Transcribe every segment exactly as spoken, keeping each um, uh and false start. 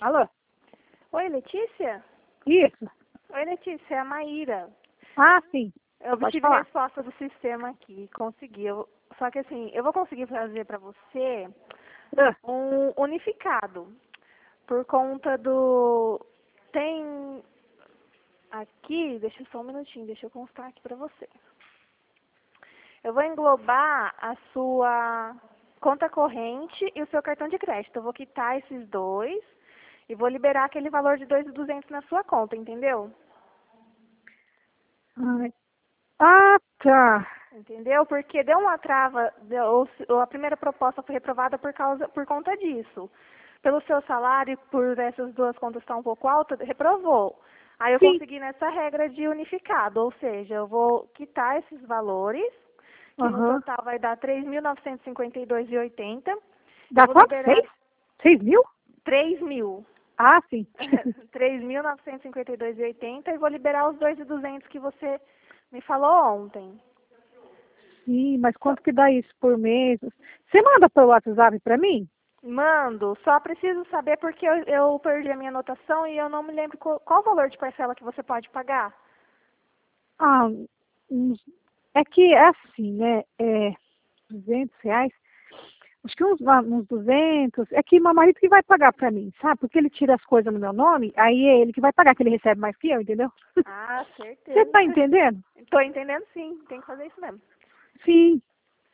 Alô? Oi, Letícia? Isso. Oi, Letícia, é a Maíra. Ah, sim. Eu Pode obtive a falar. resposta do sistema aqui, consegui. Eu- só que assim, eu vou conseguir fazer para você Ah, um unificado. Por conta do... Tem aqui, deixa só um minutinho, deixa eu constar aqui para você. Eu vou englobar a sua conta corrente e o seu cartão de crédito. Eu vou quitar esses dois e vou liberar aquele valor de dois mil e duzentos na sua conta, entendeu? ai. Ah, tá. Entendeu? Porque deu uma trava, deu- ou se- ou a primeira proposta foi reprovada por causa, por conta disso. Pelo seu salário, por essas duas contas estar um pouco alta, reprovou. Aí eu Sim. consegui nessa regra de unificado, ou seja, eu vou quitar esses valores, que no Aham. total vai dar três mil novecentos e cinquenta e dois reais e oitenta centavos. Eu Dá vou quanto? liberar Seis? Seis mil? três mil. Ah, sim. três mil novecentos e cinquenta e dois reais e oitenta centavos e vou liberar os dois mil e duzentos que você me falou ontem. Sim, mas quanto que dá isso por mês? Você manda pelo WhatsApp pra mim? Mando, só preciso saber porque eu, eu perdi a minha anotação e eu não me lembro qual, qual o valor de parcela que você pode pagar. Ah, uns- é que é assim, né? É duzentos reais. Acho que uns, ah, uns duzentos. É que meu marido que vai pagar pra mim, sabe? Porque ele tira as coisas no meu nome, aí é ele que vai pagar, que ele recebe mais que eu, entendeu? Ah, Você certeza. tá entendendo? Tô entendendo sim, tem que fazer isso mesmo. Sim.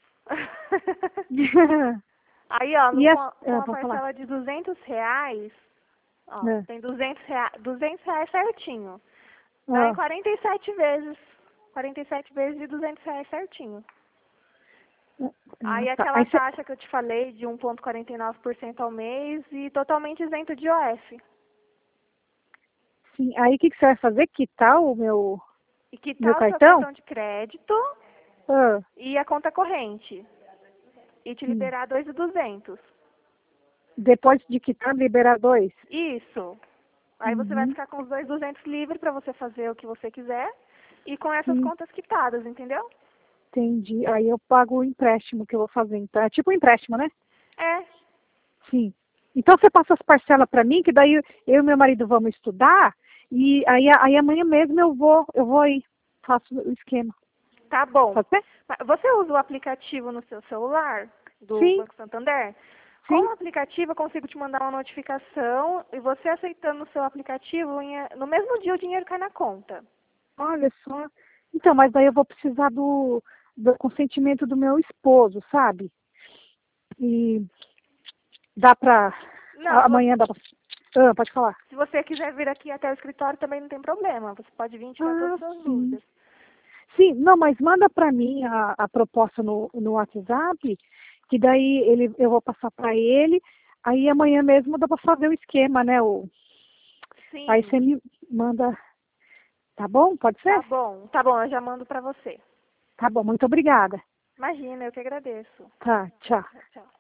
Aí, ó, no- E com, as... a, com Ah, a pode falar. parcela de duzentos reais, ó, Ah, tem duzentos reais, duzentos reais certinho. Dá em ah, quarenta e sete vezes. quarenta e sete vezes de duzentos reais certinho. ah, Aí tá. aquela Aí cê... taxa que eu te falei de um vírgula quarenta e nove por cento ao mês e totalmente isento de O F. Sim, aí o que, que você vai fazer? Quitar o meu, E quitar meu o seu cartão? cartão de crédito Ah, e a conta corrente. E te hum. liberar dois mil e duzentos. Depois de quitar, liberar dois. Isso. Aí você vai Uhum, ficar com os dois mil e duzentos livres para você fazer o que você quiser. E com essas sim, contas quitadas, entendeu? entendi. Aí eu pago o empréstimo que eu vou fazer. Então, é tipo um empréstimo, né? É. Sim. Então você passa as parcelas para mim, que daí eu e meu marido vamos estudar, e aí, aí amanhã mesmo eu vou, eu vou aí, faço o esquema. Tá bom. Pode ser? Mas você usa o aplicativo no seu celular do Sim, Banco Santander? Com sim. o aplicativo eu consigo te mandar uma notificação e você aceitando no seu aplicativo, em- no mesmo dia o dinheiro cai na conta. Olha só. Então, mas daí eu vou precisar do, do consentimento do meu esposo, sabe? E dá pra. Não, a- se você, Amanhã dá pra. Ah, pode falar. se você quiser vir aqui até o escritório também não tem problema. Você pode vir tirar todas Ah, as suas sim. dúvidas. Sim, não, mas manda pra mim a, a proposta no, no WhatsApp, que daí ele, eu vou passar pra ele. Aí amanhã mesmo dá pra fazer o esquema, né? O, aí Sim, você me manda. Tá bom? Pode tá ser? bom. Tá bom, eu já mando pra você. Tá bom, muito obrigada. Imagina, eu que agradeço. Tá, tchau. Tchau, tchau.